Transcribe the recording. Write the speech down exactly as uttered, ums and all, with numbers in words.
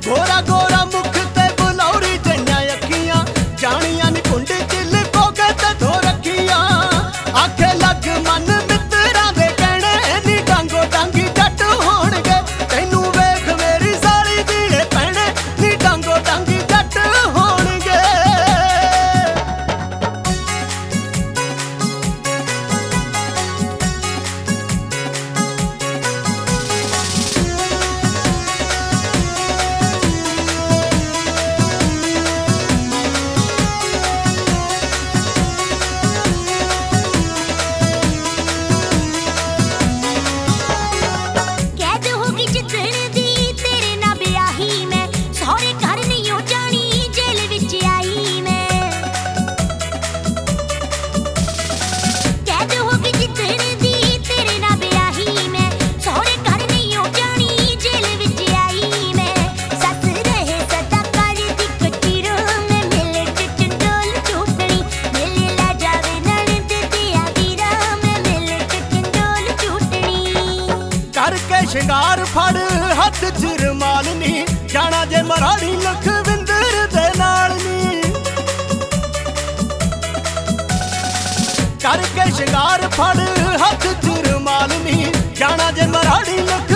गोरा गोरा मुख ते बुलौरी जइयां अखियां, जानियां नी कुंड च लिपोगे ते धो रखियां। आखे लग मन मित्तरां दे कहणे, नी डांगो डांगी जट होणगे। तैनू वेख मेरी साली दीड़े पैणे, नी डांगो डांगी जट होणगे। शिंगार फड़ हथ च रुमाल नी, जाना जे मराड़ी लखविंदर दे नाल नी। करके शिंगार फड़ हथ च रुमाल नी, जाना जे मराड़ी लख